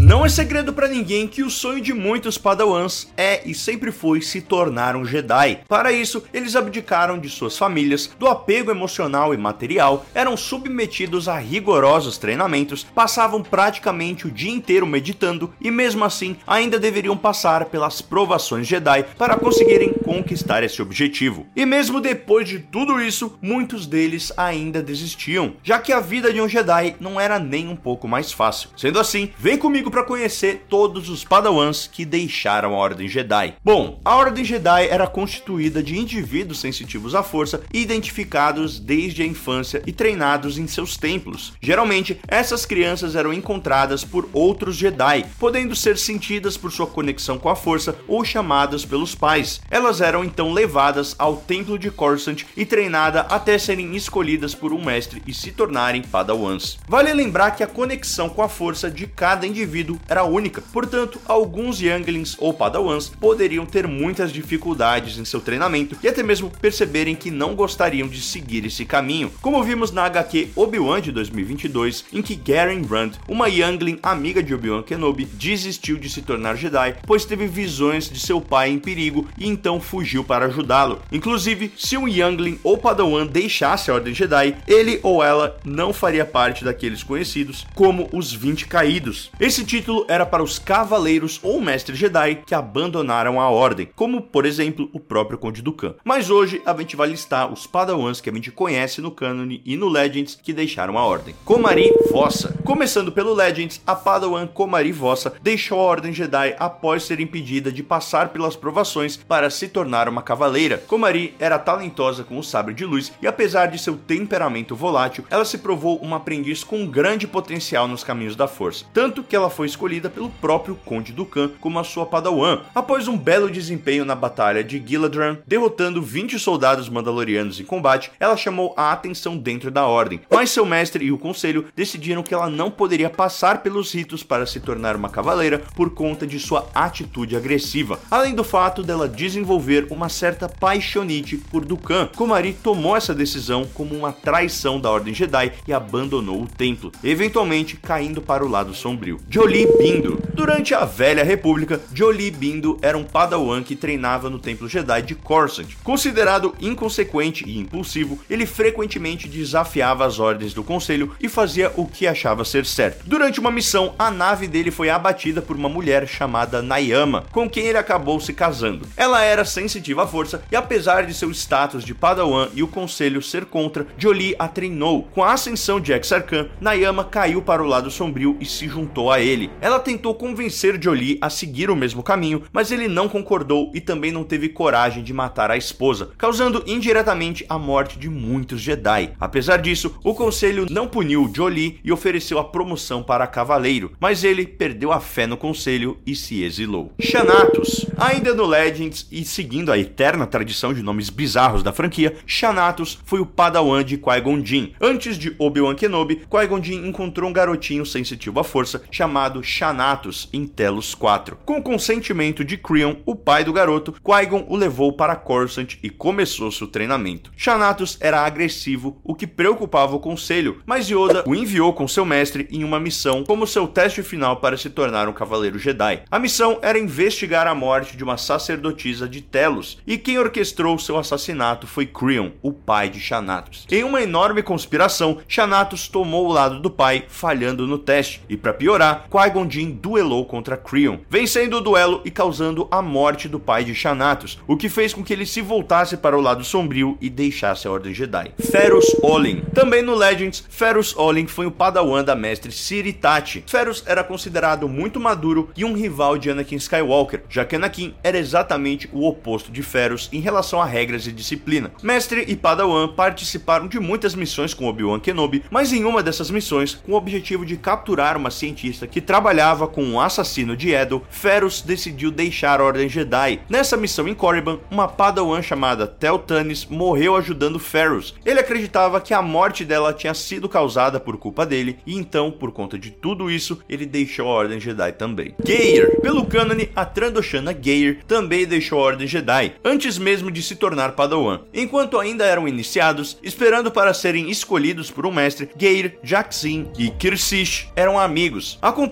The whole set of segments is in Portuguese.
Não é segredo pra ninguém que o sonho de muitos padawans é e sempre foi se tornar um Jedi. Para isso, eles abdicaram de suas famílias, do apego emocional e material, eram submetidos a rigorosos treinamentos, passavam praticamente o dia inteiro meditando e mesmo assim ainda deveriam passar pelas provações Jedi para conseguirem conquistar esse objetivo. E mesmo depois de tudo isso, muitos deles ainda desistiam, já que a vida de um Jedi não era nem um pouco mais fácil. Sendo assim, vem comigo para conhecer todos os padawans que deixaram a Ordem Jedi. Bom, a Ordem Jedi era constituída de indivíduos sensitivos à força, identificados desde a infância e treinados em seus templos. Geralmente, essas crianças eram encontradas por outros Jedi, podendo ser sentidas por sua conexão com a força ou chamadas pelos pais. Elas eram então levadas ao templo de Coruscant e treinadas até serem escolhidas por um mestre e se tornarem padawans. Vale lembrar que a conexão com a força de cada indivíduo era única, portanto, alguns younglings ou padawans poderiam ter muitas dificuldades em seu treinamento e até mesmo perceberem que não gostariam de seguir esse caminho, como vimos na HQ Obi-Wan de 2022, em que Garen Rand, uma youngling amiga de Obi-Wan Kenobi, desistiu de se tornar Jedi, pois teve visões de seu pai em perigo e então fugiu para ajudá-lo. Inclusive, se um youngling ou padawan deixasse a Ordem Jedi, ele ou ela não faria parte daqueles conhecidos como os 20 Caídos. Esse título era para os cavaleiros ou mestres Jedi que abandonaram a Ordem, como por exemplo o próprio Conde Dooku. Mas hoje a gente vai listar os padawans que a gente conhece no Canon e no Legends que deixaram a Ordem. Komari Vossa. Começando pelo Legends, a padawan Komari Vossa deixou a Ordem Jedi após ser impedida de passar pelas provações para se tornar uma cavaleira. Komari era talentosa com o sabre de luz e apesar de seu temperamento volátil, ela se provou uma aprendiz com grande potencial nos caminhos da força, tanto que ela foi escolhida pelo próprio Conde Dooku como a sua padawan. Após um belo desempenho na batalha de Gilladran, derrotando 20 soldados mandalorianos em combate, ela chamou a atenção dentro da Ordem, mas seu mestre e o conselho decidiram que ela não poderia passar pelos ritos para se tornar uma cavaleira por conta de sua atitude agressiva, além do fato dela desenvolver uma certa paixonite por Dooku. Komari tomou essa decisão como uma traição da Ordem Jedi e abandonou o templo, eventualmente caindo para o lado sombrio. Jolee Bindo. Durante a Velha República, Jolee Bindo era um padawan que treinava no templo Jedi de Coruscant. Considerado inconsequente e impulsivo, ele frequentemente desafiava as ordens do conselho e fazia o que achava ser certo. Durante uma missão, a nave dele foi abatida por uma mulher chamada Nayama, com quem ele acabou se casando. Ela era sensitiva à força e apesar de seu status de padawan e o conselho ser contra, Jolee a treinou. Com a ascensão de Exar-Kun, Nayama caiu para o lado sombrio e se juntou a ele. Ela tentou convencer Jolee a seguir o mesmo caminho, mas ele não concordou e também não teve coragem de matar a esposa, causando indiretamente a morte de muitos Jedi. Apesar disso, o conselho não puniu Jolee e ofereceu a promoção para cavaleiro, mas ele perdeu a fé no conselho e se exilou. Xanatos. Ainda no Legends e seguindo a eterna tradição de nomes bizarros da franquia, Xanatos foi o padawan de Qui-Gon Jinn. Antes de Obi-Wan Kenobi, Qui-Gon Jinn encontrou um garotinho sensitivo à força chamado Xanatos em Telos 4. Com o consentimento de Creon, o pai do garoto, Qui-Gon o levou para Coruscant e começou seu treinamento. Xanatos era agressivo, o que preocupava o conselho, mas Yoda o enviou com seu mestre em uma missão como seu teste final para se tornar um cavaleiro Jedi. A missão era investigar a morte de uma sacerdotisa de Telos, e quem orquestrou seu assassinato foi Creon, o pai de Xanatos. Em uma enorme conspiração, Xanatos tomou o lado do pai, falhando no teste, e para piorar, Qui-Gon Jinn duelou contra Creon, vencendo o duelo e causando a morte do pai de Xanatos, o que fez com que ele se voltasse para o lado sombrio e deixasse a Ordem Jedi. Ferus Olin. Também no Legends, Ferus Olin foi o padawan da mestre Siri Tachi. Ferus era considerado muito maduro e um rival de Anakin Skywalker, já que Anakin era exatamente o oposto de Ferus em relação a regras e disciplina. Mestre e padawan participaram de muitas missões com Obi-Wan Kenobi, mas em uma dessas missões, com o objetivo de capturar uma cientista que trabalhava com um assassino de Edel, Ferus decidiu deixar a Ordem Jedi. Nessa missão em Korriban, uma padawan chamada Tel Tanis morreu ajudando Ferus. Ele acreditava que a morte dela tinha sido causada por culpa dele, e então, por conta de tudo isso, ele deixou a Ordem Jedi também. Geir. Pelo cânone, a Trandoshana Geir também deixou a Ordem Jedi, antes mesmo de se tornar padawan. Enquanto ainda eram iniciados, esperando para serem escolhidos por um mestre, Geir, Jaxin e Kirsish eram amigos. Acontece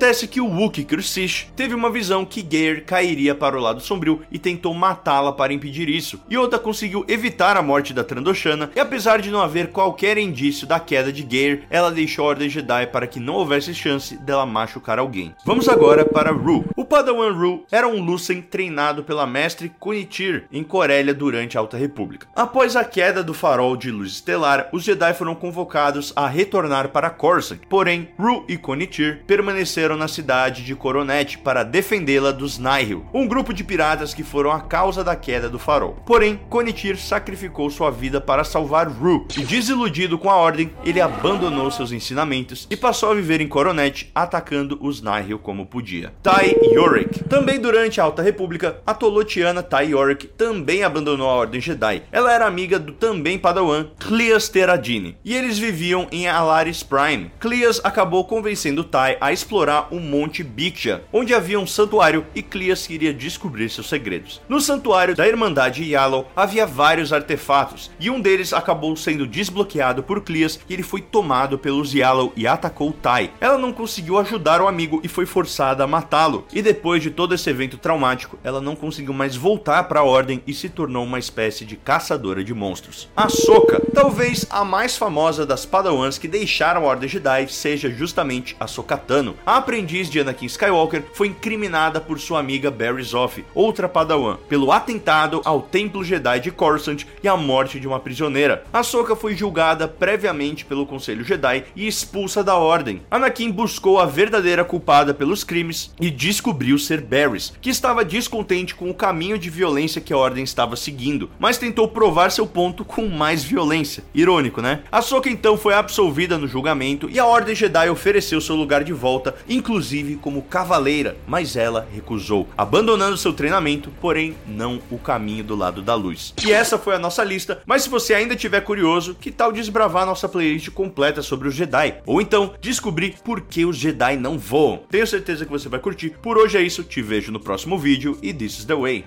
Acontece que o Wookiee Krusish teve uma visão que Geir cairia para o lado sombrio e tentou matá-la para impedir isso. Yoda conseguiu evitar a morte da Trandoshana e, apesar de não haver qualquer indício da queda de Geir, ela deixou a Ordem Jedi para que não houvesse chance dela machucar alguém. Vamos agora para Rue. O Padawan Rue era um Lucen treinado pela mestre Konitir em Corellia durante a Alta República. Após a queda do farol de luz estelar, os Jedi foram convocados a retornar para Coruscant, porém Rue e Konitir permaneceram na cidade de Coronet para defendê-la dos Nihil, um grupo de piratas que foram a causa da queda do farol. Porém, Konitir sacrificou sua vida para salvar Rue, e desiludido com a ordem, ele abandonou seus ensinamentos e passou a viver em Coronet, atacando os Nihil como podia. Tai Yorick. Também durante a Alta República, a Tolotiana Tai Yorick também abandonou a Ordem Jedi. Ela era amiga do também Padawan Clias Terradine, e eles viviam em Alaris Prime. Clias acabou convencendo Tai a explorar o Monte Bikja, onde havia um santuário, e Clias queria descobrir seus segredos. No santuário da Irmandade Yaddle havia vários artefatos, e um deles acabou sendo desbloqueado por Clias, e ele foi tomado pelos Yaddle e atacou Tai. Ela não conseguiu ajudar o amigo e foi forçada a matá-lo, e depois de todo esse evento traumático, ela não conseguiu mais voltar para a Ordem e se tornou uma espécie de caçadora de monstros. Ahsoka, talvez a mais famosa das Padawans que deixaram a Ordem Jedi, seja justamente Ahsoka Tano. A aprendiz de Anakin Skywalker foi incriminada por sua amiga Barry Zoff, outra Padawan, pelo atentado ao Templo Jedi de Coruscant e a morte de uma prisioneira. Ahsoka foi julgada previamente pelo Conselho Jedi e expulsa da Ordem. Anakin buscou a verdadeira culpada pelos crimes e descobriu ser Barriss, que estava descontente com o caminho de violência que a Ordem estava seguindo, mas tentou provar seu ponto com mais violência. Irônico, né? Ahsoka então foi absolvida no julgamento e a Ordem Jedi ofereceu seu lugar de volta, inclusive como cavaleira, mas ela recusou, abandonando seu treinamento, porém não o caminho do lado da luz. E essa foi a nossa lista, mas se você ainda estiver curioso, que tal desbravar nossa playlist completa sobre os Jedi? Ou então descobrir por que os Jedi não voam? Tenho certeza que você vai curtir. Por hoje é isso, te vejo no próximo vídeo e this is the way.